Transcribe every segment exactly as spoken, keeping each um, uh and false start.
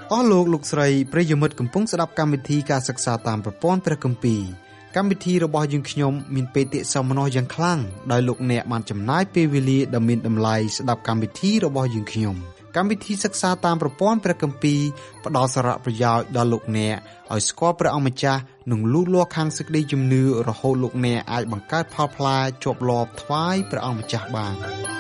អស់លោកលោកស្រីប្រិយមិត្តកំពុងស្ដាប់កម្មវិធីការសិក្សាតាមប្រព័ន្ធព្រះគម្ពីរកម្មវិធីរបស់យើងខ្ញុំមានបេតិសោមនស្សយ៉ាងខ្លាំងដោយលោកអ្នកបានចំណាយពេលវេលាដ៏មានតម្លៃស្ដាប់កម្មវិធីរបស់យើងខ្ញុំកម្មវិធីសិក្សាតាមប្រព័ន្ធព្រះគម្ពីរផ្ដល់សារៈប្រយោជន៍ដល់លោកអ្នកឲ្យស្គាល់ព្រះអង្គម្ចាស់និងលូតលាស់ខាងសេចក្តីជំនឿរហូតលោកអ្នកអាចបង្កើតផលផ្លែជាប់លាប់ថ្វាយព្រះអង្គម្ចាស់បាន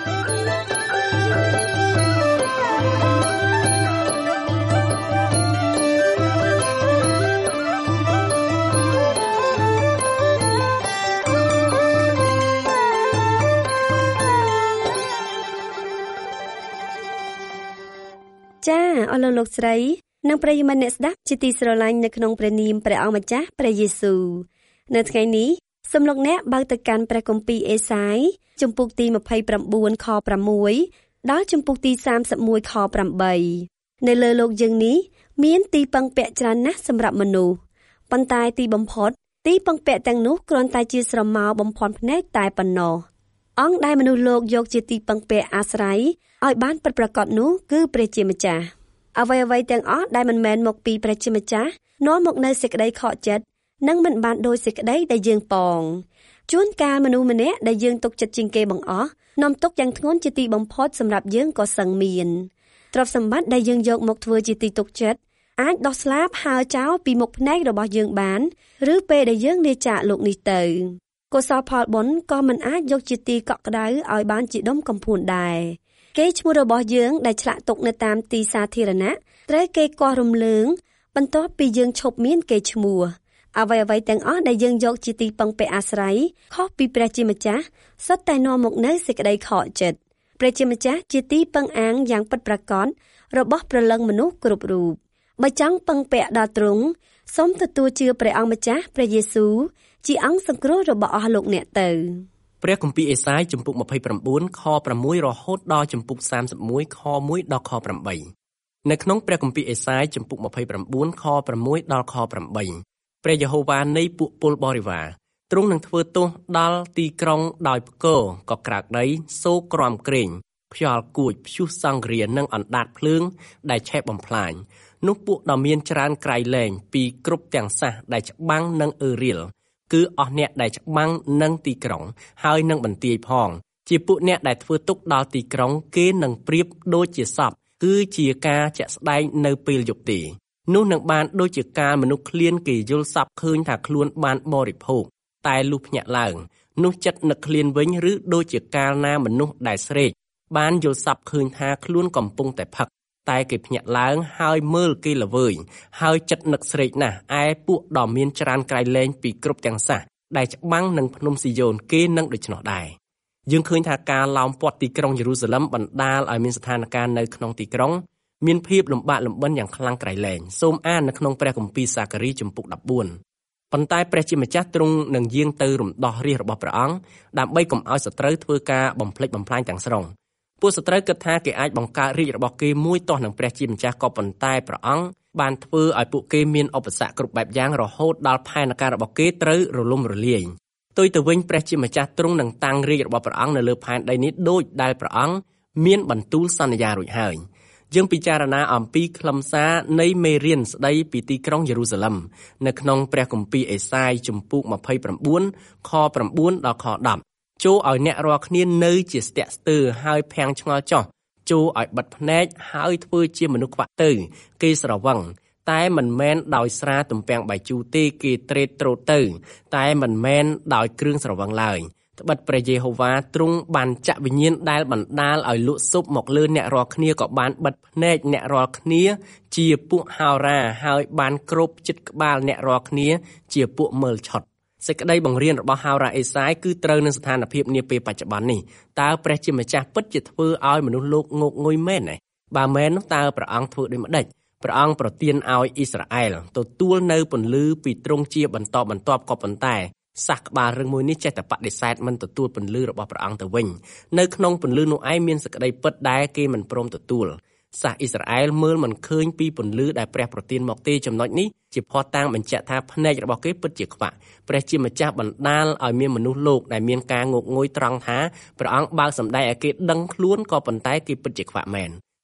ចាអស់លោកលោកស្រីនិងប្រិយមិត្តអ្នកស្ដាប់ជាទីស្រឡាញ់នៅក្នុងព្រះនាមព្រះអង្គម្ចាស់ព្រះយេស៊ូវនៅថ្ងៃនេះសូមលោកអ្នកបើកទៅកាន់ព្រះគម្ពីរអេសាយជំពូកទីម្ភៃប្រាំបួនខប្រាំមួយដល់ជំពូកទីសាមសិបមួយខប្រាំបីនៅលើលោកយើងនេះមានទីពឹងពាក់ច្រើនណាស់សម្រាប់មនុស្សប៉ុន្តែទីបំផុតទីពឹងពាក់ទាំងនោះគ្រាន់តែជាស្រមោលបំភាន់ភ្នែកតែប៉ុណ្ណោះអង្គដែលមនុស្សលោកយកជាទីពឹងពាក់អាស្រ័យឲ្យបានពិតប្រាកដនោះគឺព្រះជាម្ចាស់អ្វីអ្វីទាំងអស់ដែលមិនមែនមកពីព្រះជាម្ចាស់នាំមកនៅសេចក្តីខកចិត្តនិងមិនបានដោយសេចក្តីដែលយើងប៉ងជួនកាលមនុស្សម្នាក់ដែលយើងទុកចិត្តជាងគេបង្អស់នាំទុកយ៉ាងធ្ងន់ជាទីបំផុតសម្រាប់យើងក៏សឹងមានទ្រព្យសម្បត្តិដែលយើងយកមកធ្វើជាទីទុកចិត្តអាចដោះស្លាបហើរចោលពីមុខភ្នែករបស់យើងបានឬពេលដែលយើងលាចាកលោកនេះទៅកុសលផលបុណ្យក៏មិនអាចយកជាទីកក់ក្ដៅឲ្យបានជាដុំកំភួនដែរគេឈ្មោះរបស់យើងដែលឆ្លាក់ទុកនៅតាមទីសាធារណៈត្រូវគេកោះរំលើងបន្ទាប់ពីយើងឈប់មានគេឈ្មោះអ្វីអ្វីទាំងអស់ដែលយើងយកជាទីពឹងពាក់អាស្រ័យខុសពីព្រះជាម្ចាស់សុទ្ធតែនាំមកនៅសេចក្តីខកចិត្តព្រះជាម្ចាស់ជាទីពឹងអាងយ៉ាងពិតប្រាកដរបស់ព្រលឹងមនុស្សគ្រប់រូបបើចង់ពឹងពាក់ដល់ទ្រង់សូមទទួលជឿព្រះអង្គម្ចាស់ព្រះយេស៊ូវជាអង្គសង្គ្រោះរបស់អស់លោកអ្នកទៅព្រះគម្ពីរអេសាយជំពូកម្ភៃប្រាំបួនខប្រាំមួយរហូតដល់ជំពូកសាមសិបមួយខមួយដល់ខប្រាំបីនៅក្នុងព្រះគម្ពីរអេសាយជំពូកម្ភៃប្រាំបួនខប្រាំមួយដល់ខប្រាំបីព្រះយេហូវ៉ានៃពួកពលបរិវារទ្រង់នឹងធ្វើទោសដល់ទីក្រុងដោយផ្គរក៏ក្រើកដីសូរក្រំក្រែងខ្យល់គួចព្យុះសង្គ្រានិងអណ្ដាតភ្លើងដែលឆេះបំផ្លាញនោះពួកដ៏មានច្រើនក្រៃលែងពីគ្រប់ទាំងសាសដែលច្បាំងនិងអឺរៀលគឺអស់អ្នកដែលច្បាំងនឹងទីក្រុងហើយនឹងបន្ទាយផងជាពួកអ្នកដែលធ្វើទុកដល់ទីក្រុងគេនឹងប្រៀបដូចជាសពគឺជាការជាក់ស្ដែងនៅពេលយប់ទេនោះនឹងបានដូចជាការមនុស្សឃ្លានគេយល់សពឃើញថាខ្លួនបានបរិភោគតែលុះភ្ញាក់ឡើងនោះចិត្តនឹកឃ្លានវិញឬដូចជាកាលណាមនុស្សដែលស្រេកបានយល់សពឃើញថាខ្លួនកំពុងតែផឹកតែគេភ្ញាក់ឡើងហើយមើលគេល្វើយហើយចិត្តនឹកស្រេកណាស់ឯពួកដ៏មានច្រើនក្រៃលែងពីគ្រប់ទាំងសាសដែលច្បាំងនឹងភ្នំស៊ីយ៉ូនគេនឹងដូច្នោះដែរយើងឃើញថាការឡោមព័ទ្ធទីក្រុងយេរូសាឡឹមបណ្ដាលឲ្យមានស្ថានភាពនៅក្នុងទីក្រុងមានភាពលំបាកលំបិនយ៉ាងខ្លាំងក្រៃលែងសូមអាននៅក្នុងព្រះគម្ពីរសាការីជំពូកដប់បួនប៉ុន្តែព្រះជាម្ចាស់ទ្រង់នឹងយាងទៅរំដោះរាជរបស់ព្រះអង្គដើម្បីកុំឲ្យសត្រូវធ្វើការបំផ្លិចបំផ្លាញទាំងស្រុងពួកសត្រូវគិតថាគេអាចបង្កើតរាជរបស់គេមួយទាស់នឹងព្រះជាម្ចាស់ក៏ប៉ុន្តែព្រះអង្គបានធ្វើឲ្យពួកគេមានឧបសគ្គគ្រប់បែបយ៉ាងរហូតដល់ផែនការរបស់គេត្រូវរលំរលាយផ្ទុយទៅវិញព្រះជាម្ចាស់ទ្រង់នឹងតាំងរាជរបស់ព្រះអង្គនៅលើផែនដីនេះដូចដែលព្រះអង្គមានបន្ទូលសន្យារួចហើយយើងពិចារណាអំពីខ្លឹមសារនៃមេរៀនស្ដីពីទីក្រុងយេរូសាឡឹមនៅក្នុងព្រះគម្ពីរអេសាយជំពូកម្ភៃប្រាំបួនខប្រាំបួនដល់ខដប់ចូលឲ្យអ្នករាល់គ្នានៅជាស្ទាក់ស្ទើរហើយភាំងឆ្ងល់ចោះចូលឲ្យបិទភ្នែកហើយធ្វើជាមនុស្សខ្វាក់ទៅគេស្រវឹងតែមិនមែនដោយស្រាទំពាំងបាយជូរទេគេត្រេតត្រោតទៅតែមិនមែនដោយគ្រឿងស្រវឹងឡើយត្បិតព្រះយេហូវ៉ាទ្រង់បានចាក់វិញ្ញាណដែលបណ្ដាលឲ្យលក់ស៊ុបមកលើអ្នករាល់គ្នាក៏បានបិទភ្នែកអ្នករាល់គ្នាជាពួកហោរាហើយបានគ្របជិតក្បាលអ្នករាល់គ្នាជាពួកមើលឆុតសេចក្តីបង្រៀនរបស់ហោរ៉ាអេសាយគឺត្រូវនឹងស្ថានភាពនាពេលបច្ចុប្បន្ននេះតើព្រះជាម្ចាស់ពិតជាធ្វើឲ្យមនុស្សលោកងប់ងុយមែនទេបើមែននោះតើព្រះអង្គធ្វើដូចម្ដេចព្រះអង្គប្រទានឲ្យអ៊ីស្រាអែលទទួលនៅពន្លឺពីទ្រង់ជាបន្តបន្ទាប់ក៏ប៉ុន្តែសាសក្បាលរឿងមួយនេះចេះតែបដិសេធមិនទទួលពន្លឺរបស់ព្រះអង្គទៅវិញនៅក្នុងពន្លឺនោះឯងមានសេចក្តីពិតដែលគេមិនព្រមទទួលសាសអ៊ីស្រាអែលមើលមិនឃើញពីពន្លឺដែលព្រះប្រទានមកទេចំណុចនេះជាភស្តុតាងបញ្ជាក់ថាភ្នែករបស់គេពិតជាខ្វាក់ព្រះជាម្ចាស់បណ្ដាលឲ្យមានមនុស្សលោកដែលមានការងប់ងុយត្រង់ថាព្រះអង្គបើកសម្ដែងឲ្យគេដឹងខ្លួនក៏ប៉ុន្តែគេពិតជាខ្វាក់មែន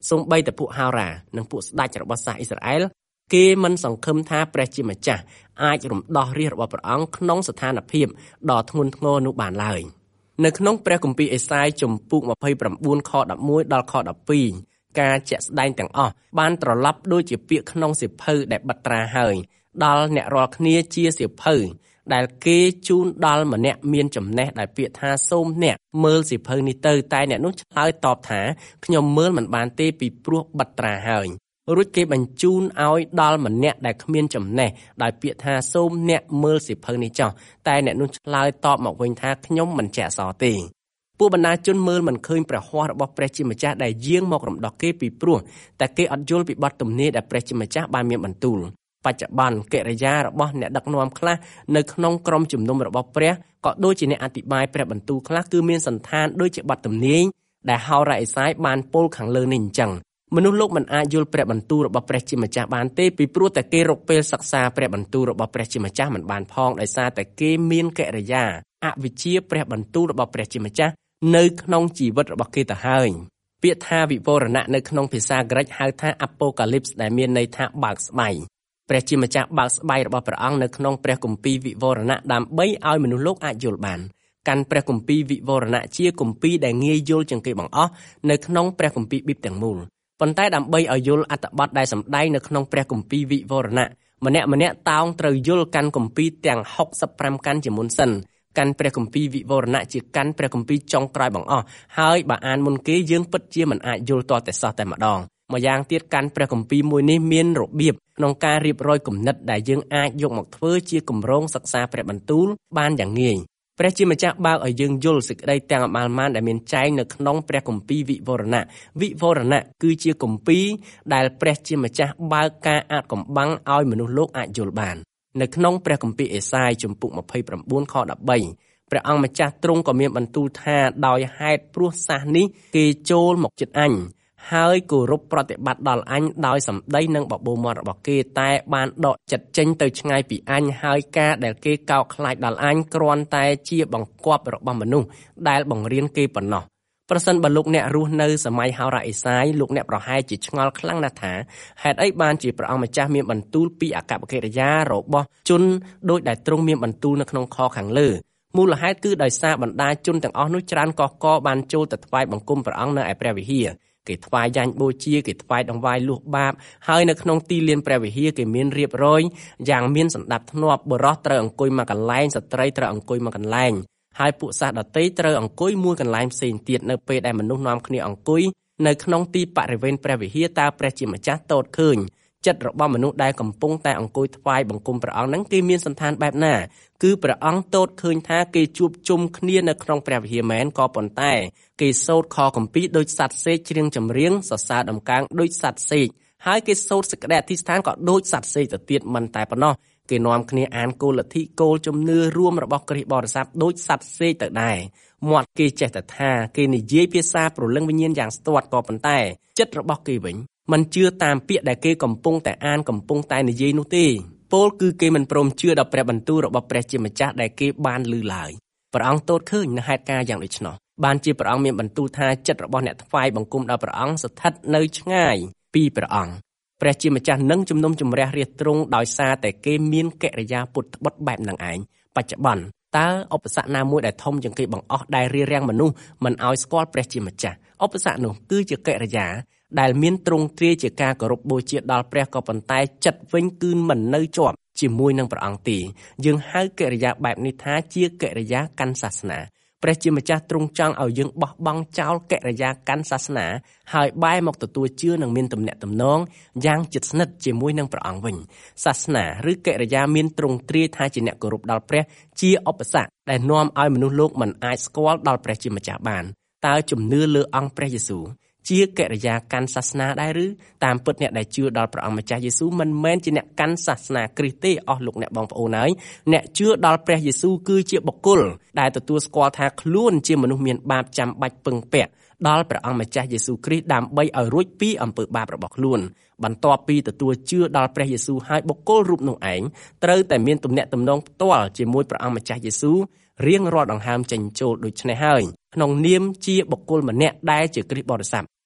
សូម្បីតែពួកហោរានិងពួកស្ដេចរបស់សាសអ៊ីស្រាអែលគេមិនសង្ឃឹមថាព្រះជាម្ចាស់អាចរំដោះរាជរបស់ព្រះអង្គក្នុងស្ថានភាពដ៏ធ្ងន់ធ្ងរនោះបានឡើយនៅក្នុងព្រះគម្ពីរអេសាយជំពូកម្ភៃប្រាំបួនខដប់មួយដល់ខដប់ពីរការជាក់ស្ដែងទាំងអស់បានត្រឡប់ដូចជាពាក្យក្នុងសៀវភៅដែលបិទត្រាហើយដល់អ្នករាល់គ្នាជាសៀវភៅដែលគេជូនដល់ម្នាក់មានចំណេះដែលពាក្យថាសូមអ្នកមើលសៀវភៅនេះទៅតែអ្នកនោះឆ្លើយតបថាខ្ញុំមើលមិនបានទេពីព្រោះបិទត្រាហើយរួចគេបញ្ជូនឲ្យដល់ម្នាក់ដែលគ្មានចំណេះដោយពាក្យថាសូមអ្នកមើលសៀវភៅនេះចុះតែអ្នកនោះឆ្លើយតបមកវិញថាខ្ញុំមិនចេះអក្សរទេពួកបណ្ដាជនមើលមិនឃើញព្រះហស្ថរបស់ព្រះជាម្ចាស់ដែលយាងមករំដោះគេពីព្រោះតែគេអត់យល់ពីបទទំនាយដែលព្រះជាម្ចាស់បានមានបន្ទូលបច្ចុប្បន្នកិរិយារបស់អ្នកដឹកនាំខ្លះនៅក្នុងក្រុមជំនុំរបស់ព្រះក៏ដូចជាអ្នកអធិប្បាយព្រះបន្ទូលខ្លះគឺមានសន្តានដូចជាបទទំនាយដែលហោរ៉ាអេសាយបានពោលខាងលើនេះអញ្ចឹងមនុស្សលោកមិនអាចយល់ព្រះបន្ទូលរបស់ព្រះជាម្ចាស់បានទេពីព្រោះតែគេរកពេលសិក្សាព្រះបន្ទូលរបស់ព្រះជាម្ចាស់មិនបានផងដោយសារតែគេមានកិរិយាអវិជ្ជាព្រះបន្ទូលរបស់ព្រះជាម្ចាស់នៅក្នុងជីវិតរបស់គេទៅហើយពាក្យថាវិវរណៈនៅក្នុងភាសាក្រិកហៅថា Apocalypse ដែលមានន័យថាបើកស្បៃព្រះជាម្ចាស់បើកស្បៃរបស់ព្រះអង្គនៅក្នុងព្រះគម្ពីរវិវរណៈដើម្បីឲ្យមនុស្សលោកអាចយល់បានកាន់ព្រះគម្ពីរវិវរណៈជាគម្ពីរដែលងាយយល់ជាងគេបង្អស់នៅក្នុងព្រះគម្ពីរប៊ីបទាំងមូលប៉ុន្តែដើម្បីឲ្យយល់អត្ថបទដែលសម្ដែងនៅក្នុងព្រះគម្ពីរវិវរណៈម្នាក់ម្នាក់តោងត្រូវយល់កាន់គម្ពីរទាំងហុកសិបប្រាំកាន់ជាមុនសិនកាន់ព្រះគម្ពីរវិវរណៈជាកាន់ព្រះគម្ពីរចុងក្រោយបង្អស់ហើយបើអានមុនគេយើងពិតជាមិនអាចយល់តតែសោះតែម្ដងម្យ៉ាងទៀតកាន់ព្រះគម្ពីរមួយនេះមានរបៀបក្នុងការរៀបរយគំនិតដែលយើងអាចយកមកធ្វើជាគម្រោងសិក្សាព្រះបន្ទូលបានយ៉ាងងាយព្រះជាម្ចាស់បើកឲ្យយើងយល់សេចក្តីទាំងអមាលម៉ានដែលមានចែងនៅក្នុងព្រះគម្ពីរវិវរណៈវិវរណៈគឺជាគម្ពីរដែលព្រះជាម្ចាស់បើកការអាថ៌កំបាំងឲ្យមនុស្សលោកអាចយល់បាននៅក្នុងព្រះគម្ពីរអេសាយជំពូកម្ភៃប្រាំបួនខដប់បីព្រះអង្គម្ចាស់ទ្រង់ក៏មានបន្ទូលថាដោយហេតុព្រោះសាសនេះគេចូលមកជិតអញហើយគោរពប្រតិបត្តិដល់អញដោយសម្ដីនិងបបោមាត់របស់គេតែបានដកចិត្តចេញទៅឆ្ងាយពីអញហើយការដែលគេកោតខ្លាចដល់អញគ្រាន់តែជាបង្គាប់របស់មនុស្សដែលបង្រៀនគេប៉ុណ្ណោះប្រសិនបើលោកអ្នករស់នៅសម័យហោរ៉ាអេសាយលោកអ្នកប្រហែលជាឆ្ងល់ខ្លាំងណាស់ថាហេតុអីបានជាព្រះអង្គម្ចាស់មានបន្ទូលពីអកប្បកិរិយារបស់ជនដោយដែលទ្រង់មានបន្ទូលនៅក្នុងខខាងលើមូលហេតុគឺដោយសារបណ្ដាជនទាំងអស់នោះច្រើនកកកបានចូលទៅថ្វាយបង្គំព្រះអង្គនៅឯព្រះវិហារគេថ្វាយយ៉ាញ់បូជាគេថ្វាយដង្វាយលួសបាបហើយនៅក្នុងទីលានព្រះវិហារគេមានរៀបរយយ៉ាងមានសណ្ដាប់ធ្នាប់បុរសត្រូវអង្គុយមួយកន្លែងស្ត្រីត្រូវអង្គុយមួយកន្លែងហើយពួកសាសដតីត្រូវអង្គុយមួយកន្លែងផ្សេងទៀតនៅពេលដែលមនុស្សនាំគ្នាអង្គុយនៅក្នុងទីបរិវេណព្រះវិហារតើព្រះជាម្ចាស់ទតឃើញចិត្តរបស់មនុស្សដែលកំពុងតែអង្គុយថ្វាយបង្គំព្រះអង្គហ្នឹងគេមានសន្តានបែបណាគឺព្រះអង្គទតឃើញថាគេជួបជុំគ្នានៅក្នុងព្រះវិហារមែនក៏ប៉ុន្តែគេសូត្រខគម្ពីរដូចសត្វសេកច្រៀងចម្រៀងសរសើរដំកើងដូចសត្វសេកហើយគេសូត្រសេចក្តីអធិស្ឋានក៏ដូចសត្វសេកទៅទៀតមិនតែប៉ុណ្ណោះគេនាំគ្នាអានគោលលទ្ធិគោលជំនឿរួមរបស់គ្រិស្តបរិស័ទដូចសត្វសេកទៅដែរមាត់គេចេះតែថាគេនិយាយភាសាព្រលឹងវិញ្ញាណយ៉ាងស្ទាត់ក៏ប៉ុន្តែចិត្តរបស់គេវិញមិនជឿតាមពាក្យដែលគេកំពុងតែអានកំពុងតែនិយាយនោះទេពោលគឺគេមិនព្រមជឿដល់ព្រះបន្ទូលរបស់ព្រះជាម្ចាស់ដែលគេបានឮឡើយព្រះអង្គទតឃើញនៅហេតុការណ៍យ៉ាងដូច្នោះបានជាព្រះអង្គមានបន្ទូលថាចិត្តរបស់អ្នកថ្វាយបង្គំដល់ព្រះអង្គស្ថិតនៅឆ្ងាយពីព្រះអង្គព្រះជាម្ចាស់នឹងជំនុំជម្រះរាជទ្រង់ដោយសារតែគេមានកិរិយាពុតត្បុតបែបនឹងឯងបច្ចុប្បន្នតើឧបសគ្គណាមួយដែលធំជាងគេបង្អស់ដែលរារាំងមនុស្សមិនឲ្យស្គាល់ព្រះជាម្ចាស់ឧបសគ្គនោះគឺជាកិរិយាដែលមានទ្រង់ទ្រាយជាការគោរពបូជាដល់ព្រះក៏ប៉ុន្តែចិត្តវិញគឺមិននៅជាប់ជាមួយនឹងព្រះអង្គទេយើងហៅកិរិយាបែបនេះថាជាកិរិយាកាន់សាសនាព្រះជាម្ចាស់ទ្រង់ចង់ឲ្យយើងបោះបង់ចោលកិរិយាកាន់សាសនាហើយបែរមកទទួលជឿនិងមានទំនាក់ទំនងយ៉ាងជិតស្និទ្ធជាមួយនឹងព្រះអង្គវិញសាសនាឬកិរិយាមានទ្រង់ទ្រាយថាជាអ្នកគោរពដល់ព្រះជាឧបសគ្គដែលនាំឲ្យមនុស្សលោកមិនអាចស្គាល់ដល់ព្រះជាម្ចាស់បានតើជំនឿលើអង្គព្រះយេស៊ូវជាកិរិយាកាន់សាសនាដែរឬតាមពិតអ្នកដែលជឿដល់ព្រះអង្គម្ចាស់យេស៊ូវមិនមែនជាអ្នកកាន់សាសនាគ្រីស្ទទេអស់លោកអ្នកបងប្អូនហើយអ្នកជឿដល់ព្រះយេស៊ូវគឺជាបុគ្គលដែលទទួលស្គាល់ថាខ្លួនជាមនុស្សមានបាបចាំបាច់ពឹងពាក់ដល់ព្រះអង្គម្ចាស់យេស៊ូវគ្រីស្ទដើម្បីឲ្យរួចពីអំពើបាបរបស់ខ្លួនបន្ទាប់ពីទទួលជឿដល់ព្រះយេស៊ូវហើយបុគ្គលរូបនោះឯងត្រូវតែមានទំនាក់ទំនងផ្ទាល់ជាមួយព្រះអង្គម្ចាស់យេស៊ូវរៀងរាល់ដង្ហើមចេញចូលដូច្នេះហើយក្នុងនាមជាបុគ្គលម្នាក់ដែលជាគ្រិស្តបរិស័ទ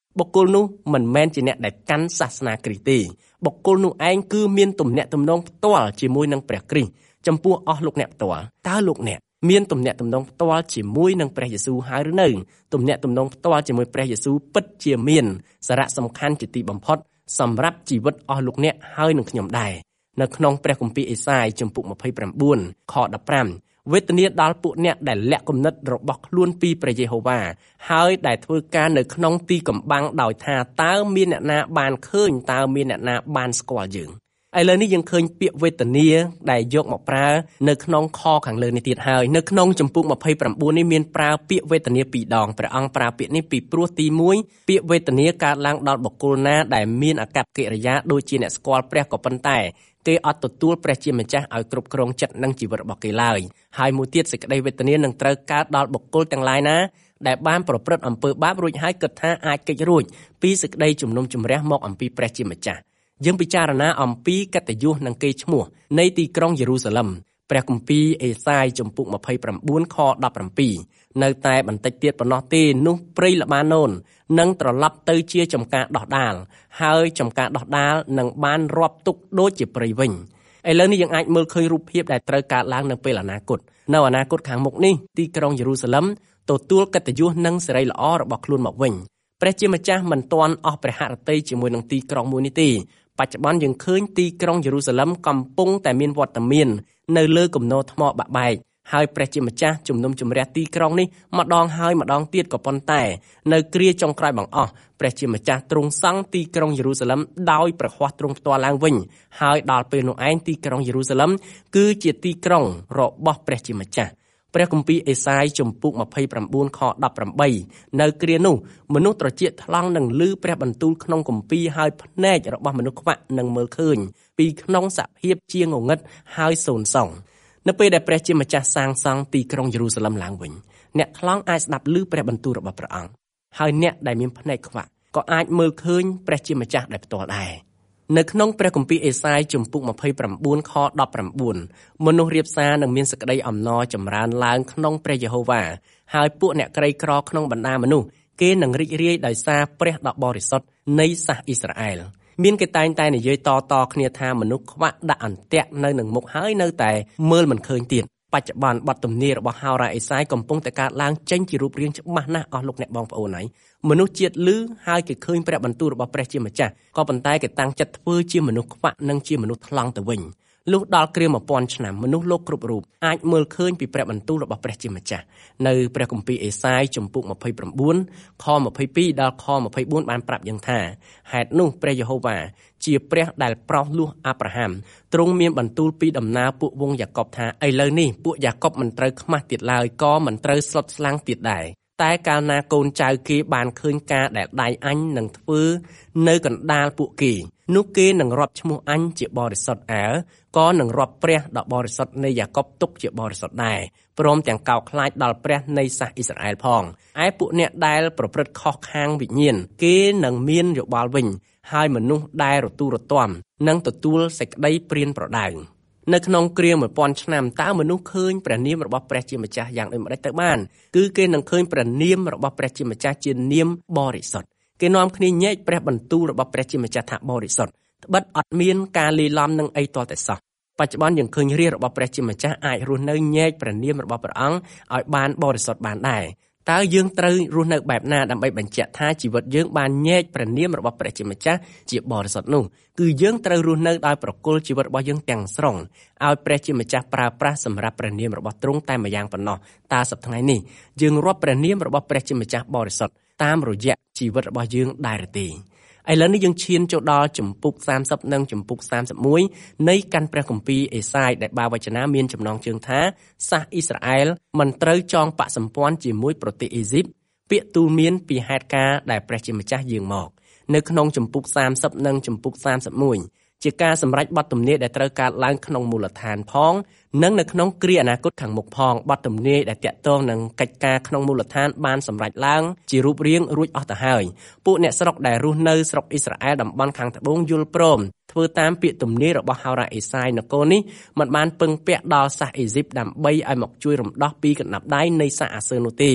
បុគ្គលនោះមិនមែនជាអ្នកដែលកាន់សាសនាគ្រីស្ទទេបុគ្គលនោះឯងគឺមានទំនាក់ទំនងផ្ទាល់ជាមួយនឹងព្រះគ្រីស្ទចំពោះអស់លោកអ្នកផ្ទាល់តើលោកអ្នកមានទំនាក់ទំនងផ្ទាល់ជាមួយនឹងព្រះយេស៊ូវហើយឬនៅទំនាក់ទំនងផ្ទាល់ជាមួយព្រះយេស៊ូវពិតជាមានសារៈសំខាន់ជាទីបំផុតសម្រាប់ជីវិតអស់លោកអ្នកហើយនឹងខ្ញុំដែរនៅក្នុងព្រះគម្ពីរអេសាយជំពូកម្ភៃប្រាំបួនខដប់ប្រាំវេទនាដល់ពួកអ្នកដែលលាក់គំនិតរបស់ខ្លួនពីព្រះយេហូវ៉ាហើយដែលធ្វើការនៅក្នុងទីកំបាំងដោយថាតើមានអ្នកណាបានឃើញតើមានអ្នកណាបានស្គាល់យើងឥឡូវនេះយើងឃើញពាក្យវេទនាដែលយកមកប្រើនៅក្នុងខខាងលើនេះទៀតហើយនៅក្នុងជំពូកម្ភៃប្រាំបួននេះមានប្រើពាក្យវេទនាពីរដងព្រះអង្គប្រើពាក្យនេះពីព្រោះទីមួយពាក្យវេទនាកើតឡើងដល់បុគ្គលណាដែលមានអាកប្បកិរិយាដូចជាអ្នកស្គាល់ព្រះក៏ប៉ុន្តែគេអត់ទទួលព្រះជាម្ចាស់ឲ្យគ្រប់គ្រងចិត្តនិងជីវិតរបស់គេឡើយហើយមួយទៀតសេចក្តីវេទនានឹងត្រូវកើតដល់បុគ្គលទាំងឡាយណាដែលបានប្រព្រឹត្តអំពើបាបរួចហើយគិតថាអាចគេចរួចពីសេចក្តីជំនុំជម្រះមកអំពីព្រះជាម្ចាស់យើងពិចារណាអំពីកិត្តិយសនិងកេរ្តិ៍ឈ្មោះនៃទីក្រុងយេរូសាឡិមព្រះគម្ពីរអេសាយជំពូកម្ភៃប្រាំបួនខដប់ប្រាំពីរនៅតែបន្តិចទៀតប៉ុណ្ណោះទេនោះព្រៃល្បាណូននឹងត្រឡប់ទៅជាចំការដោះដាលហើយចំការដោះដាលនឹងបានរាប់ទុកដូចជាព្រៃវិញឥឡូវនេះយើងអាចមើលឃើញរូបភាពដែលត្រូវកើតឡើងនៅពេលអនាគតនៅអនាគតខាងមុខនេះទីក្រុងយេរូសាឡិមទទួលកិត្តិយសនិងសេរីល្អរបស់ខ្លួនមកវិញព្រះជាម្ចាស់មិនទាន់អស់ព្រះហឫទ័យជាមួយនឹងទីក្រុងមួយនេះទេបច្ចុប្បន្នយើងឃើញទីក្រុងយេរូសាឡិមកំពុងតែមានវត្តមាននៅលើគំនរថ្មបាក់បែកហើយព្រះជាម្ចាស់ជំនុំជម្រះទីក្រុងនេះម្ដងហើយម្ដងទៀតក៏ប៉ុន្តែនៅគ្រាចុងក្រោយបង្អស់ព្រះជាម្ចាស់ទ្រង់សង់ទីក្រុងយេរូសាឡិមដោយប្រហ័សទ្រង់ផ្ទាល់ឡើងវិញហើយដល់ពេលនោះឯងទីក្រុងយេរូសាឡិមគឺជាទីក្រុងរបស់ព្រះជាម្ចាស់ព្រះគម្ពីរអេសាយជំពូកម្ភៃប្រាំបួនខដប់ប្រាំបីនៅគ្រានោះមនុស្សត្រចៀកថ្លង់នឹងឮព្រះបន្ទូលក្នុងគម្ពីរហើយភ្នែករបស់មនុស្សខ្វាក់នឹងមើលឃើញពីក្នុងសភាពជាងងឹតហើយសូន្យសងនៅពេលដែលព្រះជាម្ចាស់សាងសង់ទីក្រុងយេរូសាឡិមឡើងវិញអ្នកថ្លង់អាចស្ដាប់ឮព្រះបន្ទូលរបស់ព្រះអង្គហើយអ្នកដែលមានភ្នែកខ្វាក់ក៏អាចមើលឃើញព្រះជាម្ចាស់ដែលផ្ទាល់ដែរនៅក្នុងព្រះគម្ពីរអេសាយជំពូកម្ភៃប្រាំបួនខដប់ប្រាំបួនមនុស្សរៀបសារនឹងមានសេចក្តីអំណរចម្រើនឡើងក្នុងព្រះយេហូវ៉ាហើយពួកអ្នកក្រីក្រក្នុងបណ្ដាមនុស្សគេនឹងរីករាយដោយសារព្រះដ៏បរិសុទ្ធនៃសាសអ៊ីស្រាអែលមានគេតែងតែនិយាយតតគ្នាថាមនុស្សខ្វាក់ដាក់អន្ទាក់នៅនឹងមុខហើយនៅតែមើលមិនឃើញទៀតបច្ចុប្បន្នបទទំនាយរបស់ហោរ៉ាអេសាយកំពុងតែកើតឡើងចេញជារូបរាងច្បាស់ណាស់អស់លោកអ្នកបងប្អូនហើយមនុស្សជាតិឮហើយគេឃើញព្រះបន្ទូលរបស់ព្រះជាម្ចាស់ក៏ប៉ុន្តែគេតាំងចិត្តធ្វើជាមនុស្សខ្វាក់និងជាមនុស្សថ្លង់ទៅវិញលុះដល់គ្រាមួយពាន់ឆ្នាំមនុស្សលោកគ្រប់រូបអាចមើលឃើញពីព្រះបន្ទូលរបស់ព្រះជាម្ចាស់នៅព្រះគម្ពីរអេសាយជំពូកម្ភៃប្រាំបួនខម្ភៃពីរដល់ខម្ភៃបួនបានប្រាប់យ៉ាងថាហេតុនោះព្រះយេហូវ៉ាជាព្រះដែលប្រោសលោះអាប់រ៉ាហាំទ្រង់មានបន្ទូលពីដំណើរពួកវង្សយ៉ាកុបថាឥឡូវនេះពួកយ៉ាកុបមិនត្រូវខ្មាស់ទៀតឡើយក៏មិនត្រូវស្លុតស្លាំងទៀតដែរតែកាលណាកូនចៅគេបានឃើញការដែលដៃអញនឹងធ្វើនៅកណ្ដាលពួកគេនោះគេនឹងរាប់ឈ្មោះអញជាបរិសុទ្ធអើក៏នឹងរាប់ព្រះដ៏បរិសុទ្ធនៃយ៉ាកុបទុកជាបរិសុទ្ធដែរព្រមទាំងកោតខ្លាចដល់ព្រះនៃសាសអ៊ីស្រាអែលផងឯពួកអ្នកដែលប្រព្រឹត្តខុសខាងវិញ្ញាណគេនឹងមានយោបល់វិញហើយមនុស្សដែលរទូរទាំនឹងទទួលសេចក្តីព្រានប្រដៅនៅក្នុងគ្រាមួយពាន់ឆ្នាំតើមនុស្សឃើញព្រះនាមរបស់ព្រះជាម្ចាស់យ៉ាងដូចម្តេចទៅបានគឺគេនឹងឃើញព្រះនាមរបស់ព្រះជាម្ចាស់ជានាមបរិសុទ្ធគេនាំគ្នាញែកព្រះបន្ទូលរបស់ព្រះជាម្ចាស់ថាបរិសុទ្ធត្បិតអត់មានការលាយឡំនឹងអីទាល់តែសោះបច្ចុប្បន្នយើងឃើញរាជរបស់ព្រះជាម្ចាស់អាចរស់នៅញែកព្រះនាមរបស់ព្រះអង្គឲ្យបានបរិសុទ្ធបានដែរតើយើងត្រូវរស់នៅបែបណាដើម្បីបញ្ជាក់ថាជីវិតយើងបានញែកព្រះនាមរបស់ព្រះជាម្ចាស់ជាបរិសុទ្ធនោះគឺយើងត្រូវរស់នៅដោយប្រគល់ជីវិតរបស់យើងទាំងស្រុងឲ្យព្រះជាម្ចាស់ប្រើប្រាស់សម្រាប់ព្រះនាមរបស់ទ្រង់តែម្យ៉ាងប៉ុណ្ណោះតើសប្តាហ៍ថ្ងៃនេះយើងរាប់ព្រះនាមរបស់ព្រះជាម្ចាស់បរិសុទ្ធតាមរយៈជីវិតរបស់យើងដែរទេឥឡូវនេះយើងឈានចូលដល់ជំពូកសាមសិបនិងជំពូកសាមសិបមួយនៃកាន់ព្រះគម្ពីរអេសាយដែលបាវចនាមានចំណងជើងថាសាសអ៊ីស្រាអែលមិនត្រូវចងបកសម្ព័ន្ធជាមួយប្រទេសអេស៊ីបពាក្យទូលមានពីហេតុការណ៍ដែលព្រះជាម្ចាស់យាងមកនៅក្នុងជំពូកសាមសិបនិងជំពូកសាមសិបមួយជាការសម្រេចបទទំនាយដែលត្រូវកើតឡើងក្នុងមូលដ្ឋានផងនិងនៅក្នុងគ្រាអនាគតខាងមុខផងបទទំនាយដែលតាក់ទងនឹងកិច្ចការក្នុងមូលដ្ឋានបានសម្រេចឡើងជារូបរាងរួចអស់ទៅហើយពួកអ្នកស្រុកដែលរស់នៅស្រុកអ៊ីស្រាអែលតំបន់ខាងត្បូងយល់ព្រមធ្វើតាមពាក្យទំនាយរបស់ហោរ៉ាអេសាយនគរនេះមិនបានពឹងពាក់ដល់សាសអេស៊ីបដើម្បីឲ្យមកជួយរំដោះពីកណ្ដាប់ដៃនៃសាសអាស៊ើរនោះទេ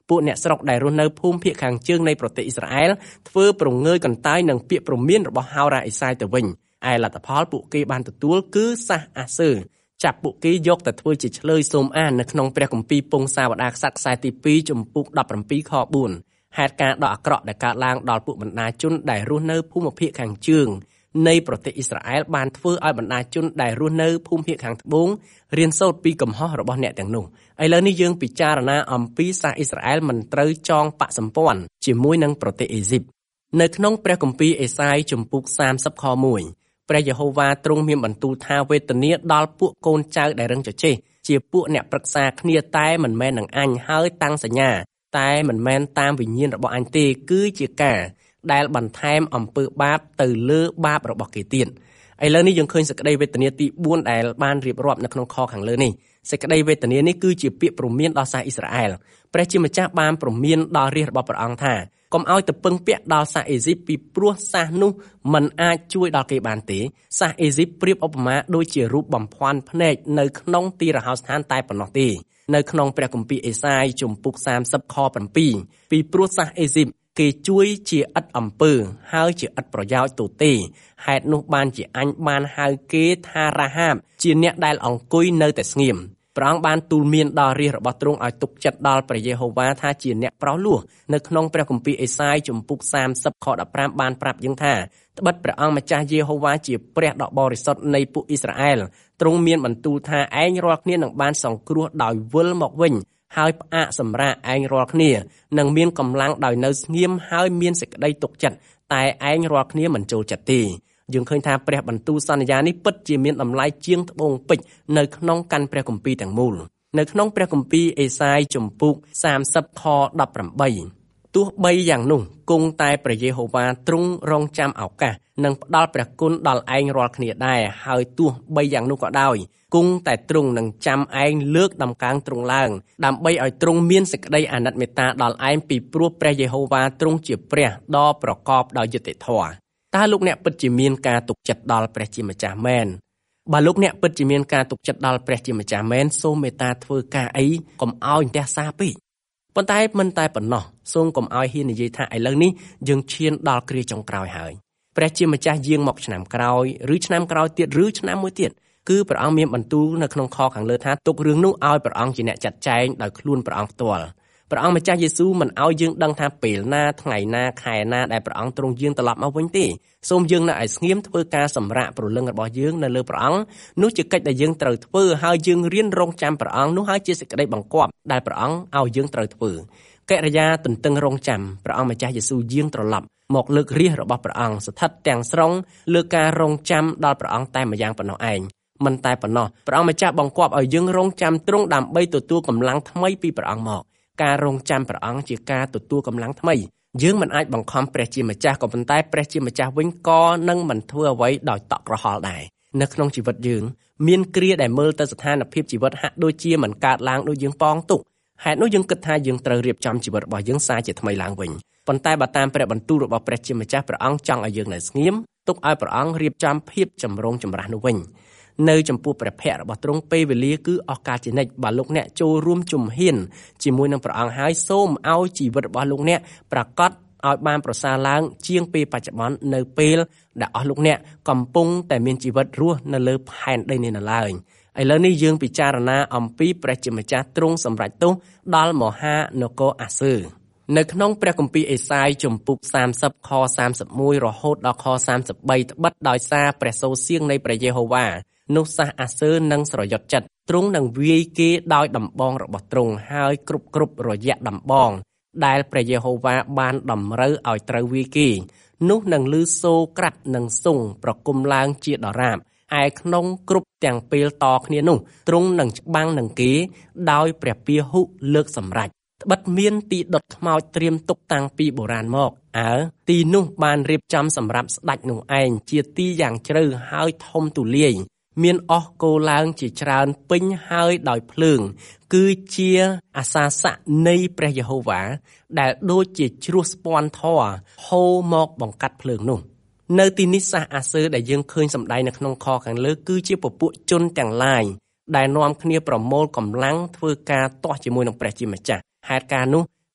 ពួកអ្នកស្រុកដែលរស់នៅភូមិភាគខាងជើងនៃប្រទេសអ៊ីស្រាអែលធ្វើប្រងើយកន្តើយនឹងពាក្យព្រមានរបស់ហោរ៉ាអេសាយទៅវិញឯលទ្ធផលពួកគេបានទទួលគឺសាសអាសឺចាប់ពួកគេយកទៅធ្វើជាឆ្លើយសូមអាននៅក្នុងព្រះគម្ពីរពងសាវតារខ្សត្រខ្សែទីពីរចំពុកដប់ប្រាំពីរខបួនហេតុការណ៍ដ៏អាក្រក់ដែលកើតឡើងដល់ពួកបណ្ដាជនដែលរស់នៅភូមិភាគខាងជើងនៃប្រទេសអ៊ីស្រាអែលបានធ្វើឲ្យបណ្ដាជនដែលរស់នៅភូមិភាគខាងត្បូងរៀនសូត្រពីកំហុសរបស់អ្នកទាំងនោះឥឡូវនេះយើងពិចារណាអំពីសាសអ៊ីស្រាអែលមិនត្រូវចងបក្សសម្ព័ន្ធជាមួយនឹងប្រទេសអេស៊ីបនៅក្នុងព្រះគម្ពីរអេសាយចំពុកសាមសិបខមួយព្រះយេហូវ៉ាទ្រង់មានបន្ទូលថាវេទនាដល់ពួកកូនចៅដែលរឹងជជែកជាពួកអ្នកប្រឹក្សាគ្នាតែមិនមែននឹងអញហើយតាំងសញ្ញាតែមិនមែនតាមវិញ្ញាណរបស់អញទេគឺជាការដែលបន្ថែមអំពើបាបទៅលើបាបរបស់គេទៀតឥឡូវនេះយើងឃើញសេចក្តីវេទនាទីបួនដែលបានរៀបរាប់នៅក្នុងខខាងលើនេះសេចក្តីវេទនានេះគឺជាពាក្យព្រមានដល់សាសអ៊ីស្រាអែលព្រះជាម្ចាស់បានព្រមានដល់រាជរបស់ព្រះអង្គថាកុំឲ្យទៅពឹងពាក់ដល់សាសអេស៊ីបពីព្រោះសាសនោះមិនអាចជួយដល់គេបានទេសាសអេស៊ីបប្រៀបឧបមាដូចជារូបបំភាន់ភ្នែកនៅក្នុងទីរហោស្ថានតែប៉ុណ្ណោះទេនៅក្នុងព្រះគម្ពីរអេសាយជំពូកសាមសិបខប្រាំពីរពីព្រោះសាសអេស៊ីបគេជួយជាឥតអំពើហើយជាឥតប្រយោជន៍ទូទេហេតុនោះបានជាអញបានហៅគេថារ៉ាហាបជាអ្នកដែលអង្គុយនៅតែស្ងៀមព្រះអង្គបានទូលមានដល់រាជរបស់ទ្រង់ឲ្យទុកចិត្តដល់ព្រះយេហូវ៉ាថាជាអ្នកប្រោសលោះនៅក្នុងព្រះគម្ពីរអេសាយជំពូកសាមសិបខដប់ប្រាំបានប្រាប់យើងថាត្បិតព្រះអង្គម្ចាស់យេហូវ៉ាជាព្រះដ៏បរិសុទ្ធនៃពួកអ៊ីស្រាអែលទ្រង់មានបន្ទូលថាឯងរាល់គ្នានឹងបានសង្គ្រោះដោយវិលមកវិញហើយផ្អាកសម្រាកឯងរាល់គ្នានឹងមានកម្លាំងដោយនៅស្ងៀមហើយមានសេចក្តីទុកចិត្តតែឯងរាល់គ្នាមិនចូលចិត្តទេយើងឃើញថាព្រះបន្ទូលសន្យានេះពិតជាមានតម្លៃជាងត្បូងពេជ្រនៅក្នុងកាន់ព្រះគម្ពីរទាំងមូលនៅក្នុងព្រះគម្ពីរអេសាយជំពូកសាមសិបខដប់ប្រាំបីទោះបីយ៉ាងនោះគង់តែព្រះយេហូវ៉ាទ្រង់រងចាំឱកាសនិងផ្ដល់ព្រះគុណដល់ឯងរាល់គ្នាដែរហើយទោះបីយ៉ាងនោះក៏ដោយគង់តែទ្រង់នឹងចាំឯងលើកដំកើងទ្រង់ឡើងដើម្បីឲ្យទ្រង់មានសេចក្តីអាណិតមេត្តាដល់ឯងពីព្រោះព្រះយេហូវ៉ាទ្រង់ជាព្រះដ៏ប្រកបដោយយុត្តិធម៌តើលោកអ្នកពិតជាមានការទុកចិត្តដល់ព្រះជាម្ចាស់មែនបើលោកអ្នកពិតជាមានការទុកចិត្តដល់ព្រះជាម្ចាស់មែនសូមមេត្តាធ្វើការអីកុំឲ្យទះសារពេកប៉ុន្តែមិនតែប៉ុណ្ណោះសូមកុំឲ្យហ៊ាននិយាយថាឥឡូវនេះយើងឈានដល់គ្រាចុងក្រោយហើយព្រះជាម្ចាស់យាងមកឆ្នាំក្រោយឬឆ្នាំក្រោយទៀតឬឆ្នាំមួយទៀតគឺព្រះអង្គមានបន្ទូលនៅក្នុងខខាងលើថាទុករឿងនោះឲ្យព្រះអង្គជាអ្នកចាត់ចែងដោយខ្លួនព្រះអង្គផ្ទាល់ព្រះអង្គម្ចាស់យេស៊ូវមិនឲ្យយើងដឹងថាពេលណាថ្ងៃណាខែណាដែលព្រះអង្គទ្រង់យាងត្រឡប់មកវិញទេសូមយើងនៅឲ្យស្ងៀមធ្វើការសម្រាកព្រលឹងរបស់យើងនៅលើព្រះអង្គនោះជាកិច្ចដែលយើងត្រូវធ្វើហើយយើងរៀនរងចាំព្រះអង្គនោះហើយជាសេចក្តីបង្គាប់ដែលព្រះអង្គឲ្យយើងត្រូវធ្វើកិរិយាទន្ទឹងរងចាំព្រះអង្គម្ចាស់យេស៊ូវយាងត្រឡប់មកលើករាជរបស់ព្រះអង្គស្ថិតទាំងស្រុងលើការរងចាំដល់ព្រះអង្គតែម្យ៉ាងប៉ុណ្ណោះឯងមិនតែប៉ុណ្ណោះព្រះអង្គម្ចាស់បង្គាប់ឲ្យយើងរងចាំទ្រង់ដើម្បីទទួលកម្លាំងថ្មីពីព្រះអង្គមកការរងចាំព្រះអង្គជាការទទួលកម្លាំងថ្មីយើងមិនអាចបង្ខំព្រះជាម្ចាស់ក៏ប៉ុន្តែព្រះជាម្ចាស់វិញក៏នឹងមិនធ្វើអ្វីដោយតក់ក្រហល់ដែរនៅក្នុងជីវិតយើងមានគ្រាដែលមើលទៅស្ថានភាពជីវិតហាក់ដូចជាមិនកើតឡើងដូចយើងប៉ងទុកហេតុនោះយើងគិតថាយើងត្រូវរៀបចំជីវិតរបស់យើងសារជាថ្មីឡើងវិញប៉ុន្តែបើតាមព្រះបន្ទូលរបស់ព្រះជាម្ចាស់ព្រះអង្គចង់ឲ្យយើងនៅស្ងៀមទុកឲ្យព្រះអង្គរៀបចំភាពចម្រុងចម្រាស់នោះវិញនៅចំពោះព្រះភ័ក្ត្ររបស់ទ្រង់ពេលវេលាគឺឱកាសជានិច្ចបើលោកអ្នកចូលរួមជំហានជាមួយនឹងព្រះអង្គហើយសូមឲ្យជីវិតរបស់លោកអ្នកប្រកបឲ្យបានប្រសើរឡើងជាងពេលបច្ចុប្បន្ននៅពេលដែលអស់លោកអ្នកកំពុងតែមានជីវិតរស់នៅលើផែនដីនេះនៅឡើយឥឡូវនេះយើងពិចារណាអំពីព្រះជាម្ចាស់ទ្រង់សម្រេចទោសដល់មហានគរអាសឺនៅក្នុងព្រះគម្ពីរអេសាយជំពូកសាមសិបខសាមសិបមួយរហូតដល់ខសាមសិបបីត្បិតដោយសារព្រះសូរសៀងនៃព្រះយេហូវ៉ានោះសាសអាសឺនឹងស្រយុតចិត្តទ្រង់នឹងវាយគេដោយដំបងរបស់ទ្រង់ហើយគ្រប់គ្រប់រយៈដំបងដែលព្រះយេហូវ៉ាបានតម្រូវឲ្យត្រូវវាយគេនោះនឹងឮសូរក្រាត់និងសុងប្រគំឡើងជាដរាបឯក្នុងគ្រប់ទាំងពេលតគ្នានោះទ្រង់នឹងច្បាំងនឹងគេដោយព្រះពាហុលើកសម្រេចត្បិតមានទីដុតខ្មោចត្រៀមទុកតាំងពីបុរាណមកអើទីនោះបានរៀបចំសម្រាប់ស្ដេចនោះឯងជាទីយ៉ាងជ្រៅហើយធំទូលាយមានអស់គោឡើងជាច្រើនពេញហើយដោយភ្លើងគឺជាអាសាស័កនៃព្រះយេហូវ៉ាដែលដូចជាជ្រោះស្ពាន់ធរហូរមកបង្កាត់ភ្លើងនោះនៅទីនេះសាសអាសឺដែលយើងឃើញសម្ដែងនៅក្នុងខខាងលើគឺជាពពួកជនទាំងឡាយដែលនាំគ្នាប្រមូលកម្លាំងធ្វើការទាស់ជាមួយនឹងព្រះជាម្ចាស់ហេតុការណ៍នោះ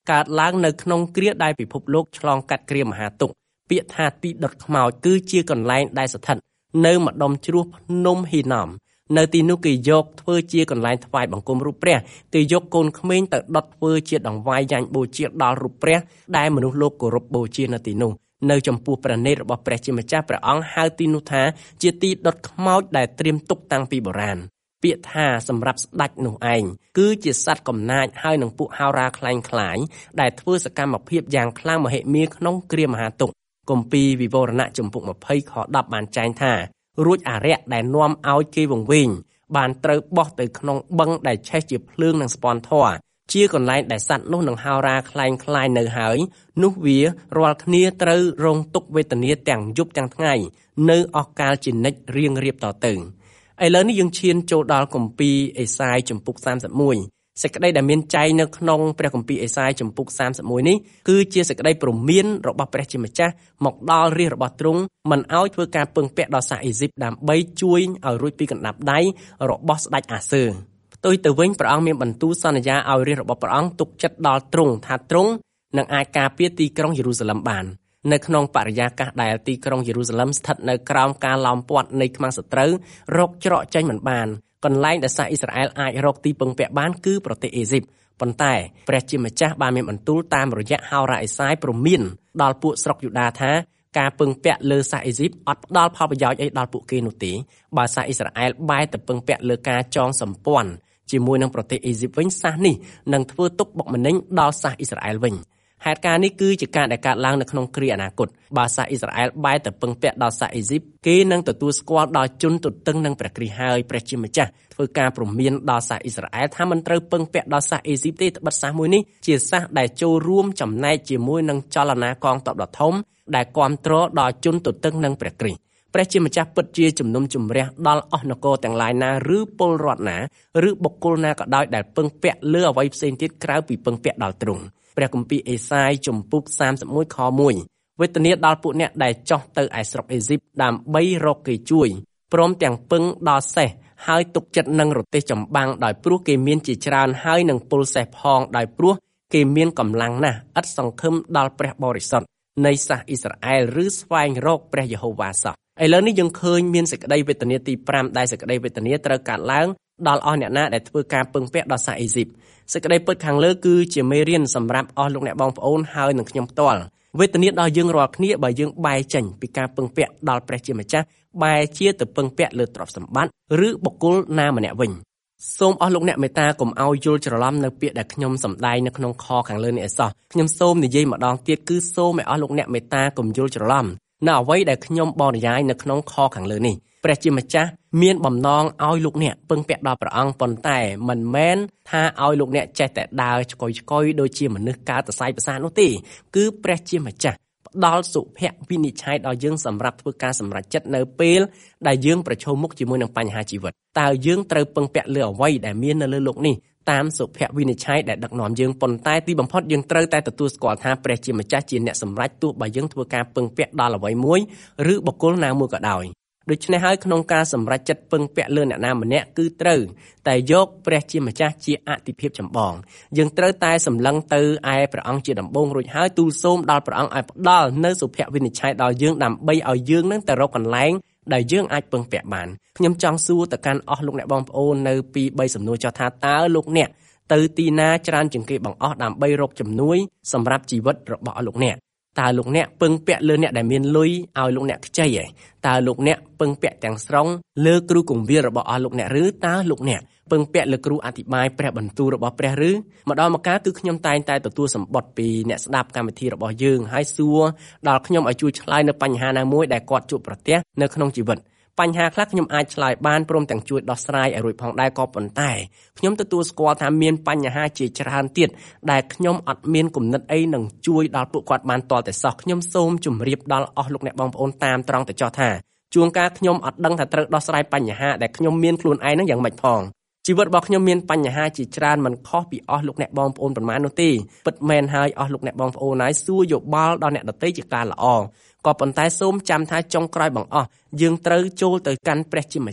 កើតឡើងនៅក្នុងគ្រាដែលពិភពលោកឆ្លងកាត់គ្រាមហាទុក្ខពាក្យថាទីដុតខ្មោចគឺជាកន្លែងដែលស្ថិតនៅម្ដុំជ្រោះភ្នំហ៊ីណមនៅទីនោះគេយកធ្វើជាកន្លែងថ្វាយបង្គំរូបព្រះគេយកកូនក្មេងទៅដុតធ្វើជាដង្វាយយ៉ាញ់បូជាដល់រូបព្រះដែលមនុស្សលោកគោរពបូជានៅទីនោះនៅចំពោះព្រះនេត្ររបស់ព្រះជាម្ចាស់ព្រះអង្គហៅទីនោះថាជាទីដុតខ្មោចដែលត្រៀមទុកតាំងពីបុរាណពាក្យថាសម្រាប់ស្ដេចនោះឯងគឺជាសត្វកំណាចហើយនឹងពួកហោរាខ្លែងខ្លាយដែលធ្វើសកម្មភាពយ៉ាងខ្លាំងមហិមាក្នុងគ្រាមហាទុក្ខគម្ពីរវិវរណៈចំពុកยี่สิบខដប់បានចែងថារួចអារក្សដែលនាំឲ្យគេវង្វេងបានត្រូវបោះទៅក្នុងបឹងដែលឆេះជាភ្លើងនិងស្ពាន់ធម៌ជាកន្លែងដែលសត្វនោះនឹងហោរាខ្លែងខ្លាយនៅហើយនោះវារាល់គ្នាត្រូវរងទុក្ខវេទនាទាំងយប់ទាំងថ្ងៃនៅអស់កាលជានិច្ចរៀងរៀបតទៅឥឡូវនេះយើងឈានចូលដល់គម្ពីរអេសាយចំពុកសាមសិបเอ็ดសេចក្តីដែលមានចែងនៅក្នុងព្រះគម្ពីរអេសាយចំពុកសាមសិបเอ็ดនេះគឺជាសេចក្តីព្រមានរបស់ព្រះជាម្ចាស់មកដល់រាជរបស់ទ្រង់មិនឲ្យធ្វើការពឹងពាក់ដល់សាសអេស៊ីបដើម្បីជួយឲ្យរួចពីកណ្ដាប់ដៃរបស់ស្ដេចអាសឺផ្ទុយទៅវិញព្រះអង្គមានបន្ទូលសន្យាឲ្យរាជរបស់ព្រះអង្គទុកចិត្តដល់ទ្រង់ថាទ្រង់នឹងអាចការពារទីក្រុងយេរូសាឡិមបាននៅក្នុងបរិយាកាសដែលទីក្រុងយេរូសាឡិមស្ថិតនៅក្រោមការឡោមព័ទ្ធនៃខ្មាំងសត្រូវរកច្រកចេញមិនបានកន្លែងដែលសាសអ៊ីស្រាអែលអាចរកទីពឹងពាក់បានគឺប្រទេសអេស៊ីបប៉ុន្តែព្រះជាម្ចាស់បានមានបន្ទូលតាមរយៈហោរាអេសាយព្រមានដល់ពួកស្រុកយូដាថាការពឹងពាក់លើសាសអេស៊ីបអត់ផ្ដល់ផលប្រយោជន៍អីដល់ពួកគេនោះទេបើសាសអ៊ីស្រាអែលបែរទៅពឹងពាក់លើការចងសម្ព័ន្ធជាមួយនឹងប្រទេសអេស៊ីបវិញសាសនេះនឹងធ្វើទុកបុកម្នេញដល់សាសអ៊ីស្រាអែលវិញហេតុការណ៍នេះគឺជាការដែលកើតឡើងនៅក្នុងគ្រាអនាគតបើសាសអ៊ីស្រាអែលបែរទៅពឹងពាក់ដល់សាសអេស៊ីបគេនឹងទទួលស្គាល់ដល់ជនទទឹងនឹងព្រះគ្រីស្ទហើយព្រះជាម្ចាស់ធ្វើការព្រមានដល់សាសអ៊ីស្រាអែលថាមិនត្រូវពឹងពាក់ដល់សាសអេស៊ីបទេត្បិតសាសមួយនេះជាសាសដែលចូលរួមចំណែកជាមួយនឹងចលនាកងទ័ពដ៏ធំដែលគ្រប់គ្រងដល់ជនទទឹងនឹងព្រះគ្រីស្ទព្រះជាម្ចាស់ពិតជាជំនុំជម្រះដល់អស់នគរទាំងឡាយណាឬពលរដ្ឋណាឬបុគ្គលណាក៏ដោយដែលពឹងពាក់លើអ្វីផ្សេងទៀតក្រៅពីពឹងពាក់ដល់ទ្រង់ព្រះគម្ពីរអេសាយចំពុកសាមសិបเอ็ดខមួយវេទនាដល់ពួកអ្នកដែលចោះទៅឯស្រុកអេស៊ីបដើម្បីរកគេជួយព្រមទាំងពឹងដល់សេះហើយទុកចិត្តនឹងរទេះចម្បាំងដោយព្រោះគេមានជាច្រើនហើយនឹងពលសេះផងដោយព្រោះគេមានកម្លាំងណាស់ឥតសង្ឃឹមដល់ព្រះបរិសុទ្ធនៃសាសអ៊ីស្រាអែលឬស្វែងរកព្រះយេហូវ៉ាសោះឥឡូវនេះយើងឃើញមានសេចក្តីវេទនាទីប្រាំដែលសេចក្តីវេទនាត្រូវកើតឡើងដល់អស់អ្នកណាដែលធ្វើការពឹងពាក់ដល់សាសអេស៊ីបសេចក្តីពិតខាងលើគឺជាមេរៀនសម្រាប់អស់លោកអ្នកបងប្អូនហើយនឹងខ្ញុំផ្ទាល់វេទនាដល់យើងរាល់គ្នាបើយើងបែរចេញពីការពឹងពាក់ដល់ព្រះជាម្ចាស់បែរជាទៅពឹងពាក់លើទ្រព្យសម្បត្តិឬបុគ្គលណាម្នាក់វិញសូមអស់លោកអ្នកមេត្តាកុំឲ្យយល់ច្រឡំនៅពាក្យដែលខ្ញុំសម្ដែងនៅក្នុងខខាងលើនេះឯសោះខ្ញុំសូមនិយាយម្ដងទៀតគឺសូមឲ្យអស់លោកអ្នកមេត្តាកុំយល់ច្រឡំនៅអ្វីដែលខ្ញុំបរិយាយនៅក្នុងខខាងលើនេះព្រះជាម្ចាស់មានបំណងឲ្យលោកអ្នកពឹងពាក់ដល់ព្រះអង្គប៉ុន្តែមិនមែនថាឲ្យលោកអ្នកចេះតែដើរឆ្កុយឆ្កុយដូចជាមនុស្សកើតសរសៃប្រសាទនោះទេគឺព្រះជាម្ចាស់ផ្ដល់សុភវិនិច្ឆ័យដល់យើងសម្រាប់ធ្វើការសម្រេចចិត្តនៅពេលដែលយើងប្រឈមមុខជាមួយនឹងបញ្ហាជីវិតតើយើងត្រូវពឹងពាក់លើអ្វីដែលមាននៅលើโลกនេះតាមសុភវិនិច្ឆ័យដែលដឹកនាំយើងប៉ុន្តែទីបំផុតយើងត្រូវតែទទួលស្គាល់ថាព្រះជាម្ចាស់ជាអ្នកសម្រេចទោះបើយើងធ្វើការពឹងពាក់ដល់អ្វីមួយឬបុគ្គលណាមួយក៏ដោយដូច្នេះហើយក្នុងការសម្រេចចិត្តពឹងពាក់លើអ្នកណាម្នាក់គឺត្រូវតែយកព្រះជាម្ចាស់ជាអាទិភាពចម្បងយើងត្រូវតែសម្លឹងទៅឯព្រះអង្គជាដំបូងរួចហើយទូលសូមដល់ព្រះអង្គឲ្យផ្ដល់នូវសុភវិនិច្ឆ័យដល់យើងដើម្បីឲ្យយើងនឹងទៅរកកន្លែងដែលយើងអាចពឹងពាក់បានខ្ញុំចង់សួរទៅកាន់អស់លោកអ្នកបងប្អូននៅពីបីសំណួរចោះថាតើលោកអ្នកទៅទីណាច្រើនជាងគេបង្អស់ដើម្បីរកជំនួយសម្រាប់ជីវិតរបស់លោកអ្នកតើលោកអ្នកពឹងពាក់លើអ្នកដែលមានលុយឲ្យលោកអ្នកខ្ចីឯតើលោកអ្នកពឹងពាក់ទាំងស្រុងលើគ្រូគង្វាលរបស់អស់លោកអ្នកឬតើលោកអ្នកពឹងពាក់លើគ្រូអធិប្បាយព្រះបន្ទូលរបស់ព្រះឬម្ដងម្កាលគឺខ្ញុំតែងតែទទួលសម្បត្តិពីអ្នកស្ដាប់កម្មវិធីរបស់យើងហើយសួរដល់ខ្ញុំឲ្យជួយឆ្លើយនៅបញ្ហាណាមួយដែលគាត់ជួបប្រទះនៅក្នុងជីវិតបញ្ហាខ្លះខ្ញុំអាចឆ្លើយបានព្រមទាំងជួយដោះស្រាយឲ្យរួចផងដែរក៏ប៉ុន្តែខ្ញុំទទួលស្គាល់ថាមានបញ្ហាជាច្រើនទៀតដែលខ្ញុំអត់មានគំនិតអីនឹងជួយដល់ពួកគាត់បានទាល់តែសោះខ្ញុំសូមជម្រាបដល់អស់លោកអ្នកបងប្អូនតាមត្រង់ទៅចោះថាជួនកាលខ្ញុំអត់ដឹងថាត្រូវដោះស្រាយបញ្ហាដែលខ្ញុំមានខ្លួនឯងនឹងយ៉ាងម៉េចផងជីវិតរបស់ខ្ញុំមានបញ្ហាជាច្រើនមិនខុសពីអស់លោកអ្នកបងប្អូនប៉ុន្មាននោះទេពិតមែនហើយអស់លោកអ្នកបងប្អូនហើយសួរយោបល់ដល់អ្នកដទៃជាការល្អក៏ប៉ុន្តែសូមចាំថាចុងក្រោយបង្អស់យើងត្រូវចូលទៅកាន់ព្រះជាម្ចាស់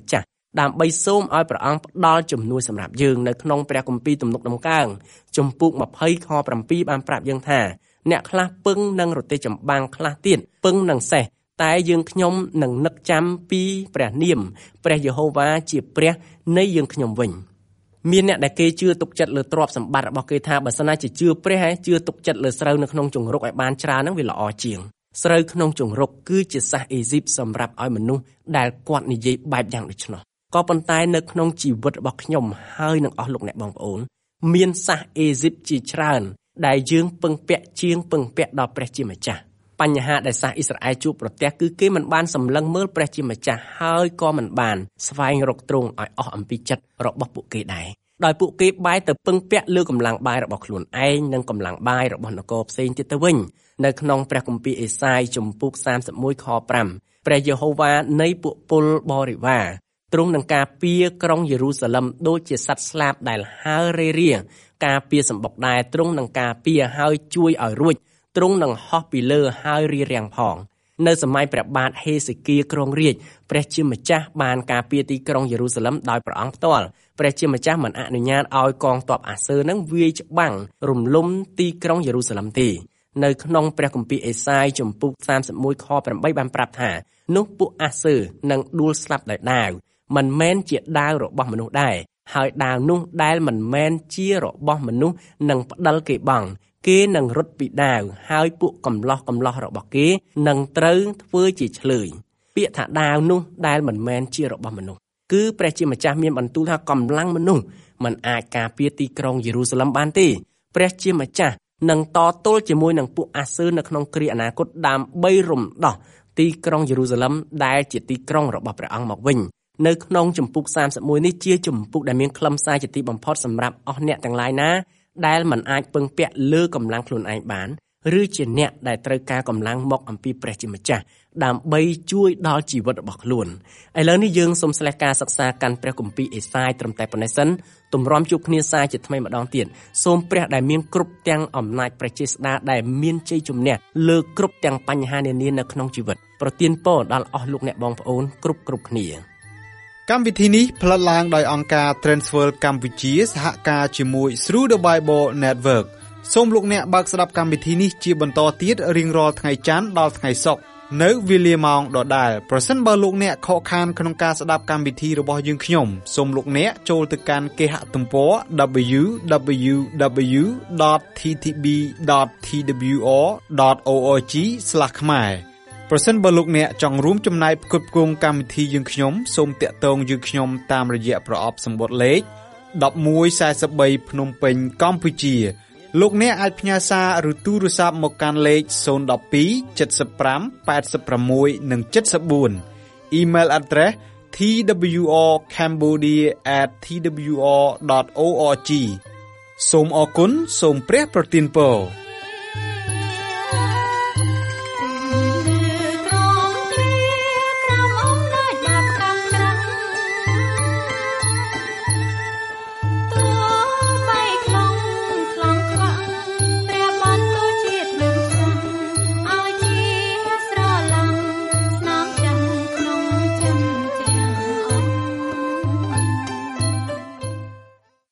ដើម្បីសូមឲ្យព្រះអង្គផ្ដល់ជំនួយសម្រាប់យើងនៅក្នុងព្រះគម្ពីរទំនុកដំកើងជំពូកម្ភៃខ7បានប្រាប់យើងថាអ្នកខ្លះពឹងនឹងរទេះចម្បាំងខ្លះទៀតពឹងនឹងសេះតែយើងខ្ញុំនឹងនឹកចាំពីព្រះនាមព្រះយេហូវ៉ាជាព្រះនៃយើងខ្ញុំវិញមានអ្នកដែលគេជឿទុកចិត្តលើទ្រព្យសម្បត្តិរបស់គេថាបើសិនណាជាជឿព្រះហើយជឿទុកចិត្តលើស្រូវនៅក្នុងជង្រុកឲ្យបានច្រើនហ្នឹងវាល្អជាងស្រូវក្នុងជង្រុកគឺជាសាសអេស៊ីបសម្រាប់ឲ្យមនុស្សដែលគាត់និយាយបែបយ៉ាងដូច្នោះក៏ប៉ុន្តែនៅក្នុងជីវិតរបស់ខ្ញុំហើយនឹងអស់លោកអ្នកបងប្អូនមានសាសអេស៊ីបជាច្រើនដែលយើងពឹងពាក់ជាងពឹងពាក់ដល់ព្រះជាម្ចាស់បញ្ហាដែលសាសអ៊ីស្រាអែលជួបប្រទះគឺគេមិនបានសម្លឹងមើលព្រះជាម្ចាស់ហើយក៏មិនបានស្វែងរកទ្រង់ឲ្យអស់អំពីចិត្តរបស់ពួកគេដែរដោយពួកគេបែរទៅពឹងពាក់លើកម្លាំងបាយរបស់ខ្លួនឯងនិងកម្លាំងបាយរបស់នគរផ្សេងទៀតទៅវិញនៅក្នុងព្រះគម្ពីរអេសាយជំពូកសាមសិបមួយខ5ព្រះយេហូវ៉ានៃពួកពលបរិវារទ្រង់នឹងការពារក្រុងយេរូសាឡឹមដូចជាសត្វស្លាបដែលហើររេរាការពារសម្បុកដែរទ្រង់នឹងការពារហើយជួយឲ្យរួចទ្រង់នឹងហោះពីលើហើយរារាំងផងនៅសម័យព្រះបាទហេសេគៀគ្រងរាជ្យព្រះជាម្ចាស់បានការពារទីក្រុងយេរូសាឡឹមដោយព្រះអង្គផ្ទាល់ព្រះជាម្ចាស់មិនអនុញ្ញាតឲ្យកងទ័ពអាសឺនឹងវាយច្បាំងរំលំទីក្រុងយេរូសាឡឹមទេនៅក្នុងព្រះគម្ពីរអេសាយជំពូកសាមសិបមួយខ8បានប្រាប់ថានោះពួកអាសឺនឹងដួលស្លាប់ដោយដាវមិនមែនជាដាវរបស់មនុស្សដែរហើយដាវនោះដែលមិនមែនជារបស់មនុស្សនឹងផ្ដិលគេបង់គេនឹងរត់ពីដាវហើយពួកកំឡោះកំឡោះរបស់គេនឹងត្រូវធ្វើជាឆ្លើយពាក្យថាដាវនោះដែលមិនមែនជារបស់មនុស្សគឺព្រះជាម្ចាស់មានបន្ទូលថាកម្លាំងមនុស្សមិនអាចការពារទីក្រុងយេរូសាឡឹមបានទេព្រះជាម្ចាស់នឹងតទល់ជាមួយនឹងពួកអាសឺនៅក្នុងគ្រាអនាគតដើម្បីរំដោះទីក្រុងយេរូសាឡឹមដែលជាទីក្រុងរបស់ព្រះអង្គមកវិញនៅក្នុងជំពូកសាមសិបមួយនេះជាជំពូកដែលមានខ្លឹមសារជាទីបំផុតសម្រាប់អស់អ្នកទាំងឡាយណាដែលមិនអាចពឹងពាក់លើកម្លាំងខ្លួនឯងបានឬជាអ្នកដែលត្រូវការកម្លាំងមកអំពីព្រះជាម្ចាស់ដើម្បីជួយដល់ជីវិតរបស់ខ្លួនឥឡូវនេះយើងសូមស្លេះការសិក្សាកាន់ព្រះគម្ពីរអេសាយត្រឹមតែប៉ុណ្ណេះសិនទម្រាំជួបគ្នាសាជាថ្មីម្ដងទៀតសូមព្រះដែលមានគ្រប់ទាំងអំណាចព្រះចេស្តាដែលមានជ័យជំនះលើគ្រប់ទាំងបញ្ហានានានៅក្នុងជីវិតប្រទានពរដល់អស់លោកអ្នកបងប្អូនគ្រប់គ្រប់គ្នាកម្មវិធីនេះផ្លាត់ឡើងដោយអង្គការ Transworld កម្ពុជាសហការជាមួយ Through the Bible Network សូមលោកអ្នកបើកស្ដាប់កម្មវិធីនេះជាបន្តទៀតរៀងរាល់ថ្ងៃច័ន្ទដល់ថ្ងៃសុក្រនៅវេលាម៉ោងដដែលប្រសិនបើលោកអ្នកខកខានក្នុងការស្ដាប់កម្មវិធីរបស់យើងខ្ញុំសូមលោកអ្នកចូលទៅកាន់គេហទំព័រ double-u double-u double-u ដត t t b ដត t w r ដត org ស្លាស ខ្មែរប្រសិនបើលោកអ្នកចង់រួមចំណែកផ្គត់ផ្គង់កម្មវិធីយើងខ្ញុំសូមតាក់ទងយើងខ្ញុំតាមរយៈប្រអប់សម្បត្តិលេខmột một bốn baភ្នំពេញកម្ពុជាលោកអ្នកអាចផ្ញើសារឬទូរស័ព្ទមកកាន់លេខศูนย์ หนึ่ง สอง เจ็ด ห้า แปด หก និង เจ็ด สี่ Email address t w r cambodia at t w r dot org សូមអរគុណសូមព្រះប្រទានពរ